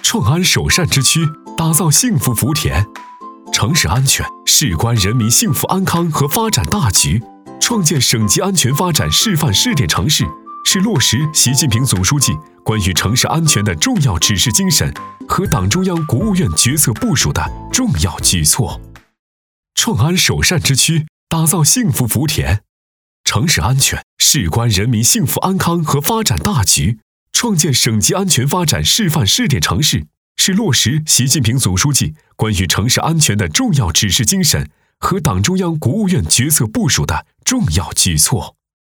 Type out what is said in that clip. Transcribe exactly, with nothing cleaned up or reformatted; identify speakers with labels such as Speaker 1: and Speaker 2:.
Speaker 1: 创安首善之区，打造幸福福田。城市安全事关人民幸福安康和发展大局，创建省级安全发展示范试点城市，是落实习近平总书记关于城市安全的重要指示精神和党中央、国务院决策部署的重要举措。创安首善之区，打造幸福福田。城市安全事关人民幸福安康和发展大局，创建省级安全发展示范试点城市，是落实习近平总书记关于城市安全的重要指示精神和党中央、国务院决策部署的重要举措。